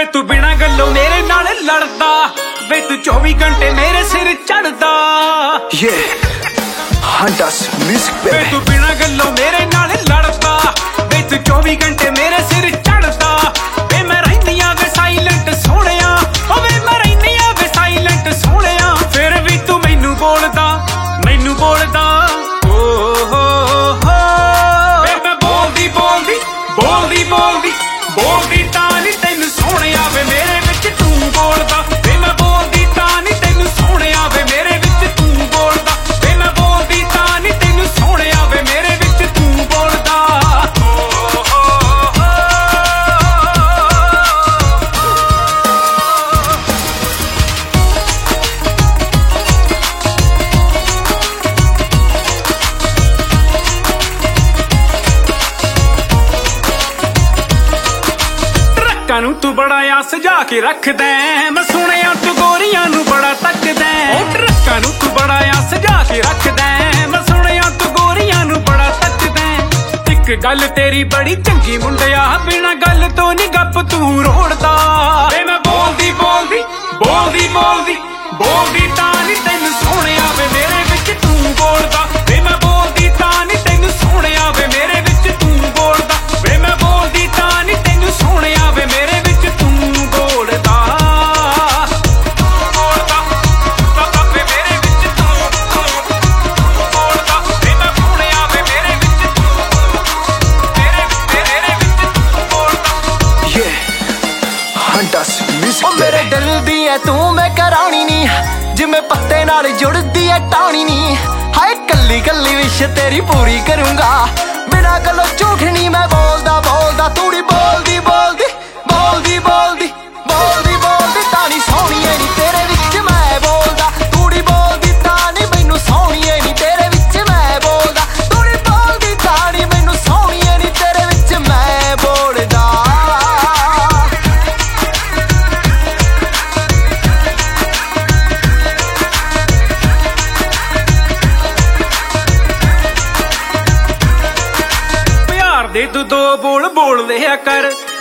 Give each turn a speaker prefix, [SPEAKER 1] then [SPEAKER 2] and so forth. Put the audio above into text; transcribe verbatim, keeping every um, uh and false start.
[SPEAKER 1] ਵੇ ਤੂੰ ਬਿਨਾਂ ਗੱਲੋਂ ਮੇਰੇ ਨਾਲ ਲੜਦਾ, ਵੇ ਤੂੰ ਚੌਵੀ ਘੰਟੇ ਮੇਰੇ ਸਿਰ ਚੜਦਾ। ਵੇ ਤੂੰ ਬਿਨਾਂ ਗੱਲੋਂ ਮੇਰੇ ਨਾਲ ਲੜਦਾ, ਵੇ ਤੂੰ ਚੌਵੀ ਘੰਟੇ ਮੇਰੇ ਸਿਰ ਚੜਦਾ। ਵੇ ਮੈਂ ਰਹਿੰਦੀ ਆ ਵੇ ਸਾਇਲੈਂਟ ਸੋਹਣਿਆ, ਓ ਵੇ ਮੈਂ ਰਹਿੰਦੀ ਆ ਵੇ ਸਾਇਲੈਂਟ ਸੋਹਣਿਆ। ਫਿਰ ਵੀ ਤੂੰ ਮੈਨੂੰ ਬੋਲਦਾ, ਮੈਨੂੰ ਬੋਲਦਾ ਓ ਹੋ ਹੋ। ਵੇ ਮੈਂ ਬੋਲਦੀ ਬੋਲਦੀ ਬੋਲਦੀ ਬੋਲਦੀ ਬੋਲਦੀ ਤਾਂ ਨੀ ਤੈਨੂੰ ਸੋਹਣਿਆ, ਵੇ ਮੇਰੇ ਵਿੱਚ ਤੂੰ ਬੋਲਦਾ। ਵੇ ਮੈਂ ਬੋਲਦੀ ਤਾਂ ਨੀ ਤੈਨੂੰ ਸੋਹਣਿਆ, ਵੇ ਮੇਰੇ ਵਿੱਚ ਤੂੰ ਬੋਲਦਾ। ਵੇ ਮੈਂ ਬੋਲਦੀ ਤਾਂ ਨੀ ਤੈਨੂੰ ਸੋਹਣਿਆ, ਵੇ ਮੇਰੇ ਵਿੱਚ ਤੂੰ ਬੋਲਦਾ। ਟਰੱਕਾਂ ਨੂੰ ਤੂੰ ਬੜਾ ਆ ਸਜਾ ਕੇ ਰੱਖਦਾ, ਮੈਂ ਸੁਣਿਆ ਤੂੰ ਗੋਰੀਆਂ ਨੂੰ ਬੜਾ ਤੱਕਦਾ। ਉਹ ਟਰੱਕਾਂ ਨੂੰ ਤੂੰ ਬੜਾ ਆ ਸਜਾ ਕੇ ਰੱਖਦਾ, ਮੈਂ ਸੁਣਿਆ ਤੂੰ ਗੋਰੀਆਂ ਨੂੰ ਬੜਾ ਤੱਕਦਾ। ਇੱਕ ਗੱਲ ਤੇਰੀ ਬੜੀ ਚੰਗੀ ਮੁੰਡਿਆ, ਬਿਨਾਂ ਗੱਲ ਤੋਂ ਨੀ ਗੱਪ ਤੂੰ ਰੋੜਦਾ। ਵੇ ਮੈਂ ਬੋਲਦੀ ਬੋਲਦੀ ਬੋਲਦੀ ਬੋਲਦੀ ਬੋਲਦੀ ਤਾਂ ਨੀ ਤੈਨੂੰ ਸੋਹਣਿਆ, ਵੇ ਮੇਰੇ ਵਿੱਚ ਤੂੰ ਬੋਲਦਾ। ਵੇ ਮੈਂ ਬੋਲਦੀ ਤਾਂ ਨੀ ਤੈਨੂੰ ਸੋਹਣਿਆ, ਵੇ ਮੇਰੇ ਵਿੱਚ ਤੂੰ ਬੋਲਦਾ। ਵੇ ਮੈਂ ਬੋਲਦੀ ਤਾਂ ਨੀ ਤੈਨੂੰ ਸੋਹਣਿਆ, ਵੇ ਮੇਰੇ ਵਿੱਚ ਤੂੰ ਬੋਲਦਾ। ਬੋਲਦਾ ਵੇ ਮੇਰੇ ਵਿੱਚ ਤੂੰ ਬੋਲਦਾ। ਵੇ ਮੈਂ ਸੋਹਣਿਆ, ਵੇ ਮੇਰੇ ਵਿੱਚ ਤੂੰ ਮੇਰੇ ਮੇਰੇ ਵਿੱਚ ਤੂੰ ਬੋਲਦਾ।
[SPEAKER 2] ਉਹ ਮੇਰੇ ਦਿਲ ਦੀ ਐ ਤੂੰ ਮੈਂ ਕਰਾਉਣੀ ਨੀ, ਜਿਵੇਂ ਪੱਤੇ ਨਾਲ ਜੁੜਦੀ ਐ ਟਾਣੀ ਨੀ। ਹਾਏ ਕੱਲੀ ਕੱਲੀ ਵਿਸ਼ ਤੇਰੀ ਪੂਰੀ ਕਰੂੰਗਾ, ਬਿਨਾਂ ਗੱਲੋਂ ਝੂਠ ਨੀ ਮੈਂ ਬੋਲਦਾ ਬੋਲਦਾ। ਤੂੜੀ ਬੋਲਦੀ ਬੋਲਦੀ ਬੋਲਦੀ ਬੋਲਦੀ ਬੋਲਦੀ ਬੋਲਦੀ ਤਾਂ ਨੀ ਸੋਹਣੀਏ ਨੀ ਤੇਰੇ ਵਿੱਚ ਮੈਂ ਬੋਲਦਾ। ਤੂੜੀ ਬੋਲਦੀ ਤਾਂ ਨੀ ਮੈਨੂੰ ਸੋਹਣੀਏ ਨੀ ਤੇਰੇ ਵਿੱਚ ਮੈਂ ਬੋਲਦਾ। ਤੂੜੀ ਬੋਲਦੀ ਤਾਂ ਨੀ ਮੈਨੂੰ ਸੋਹਣੀਏ ਨੀ ਤੇਰੇ ਵਿੱਚ ਮੈਂ ਬੋਲਦਾ।
[SPEAKER 1] ਪਿਆਰ ਦੇ ਤੂੰ ਦੋ ਬੋਲ ਬੋਲ ਲਿਆ ਕਰ,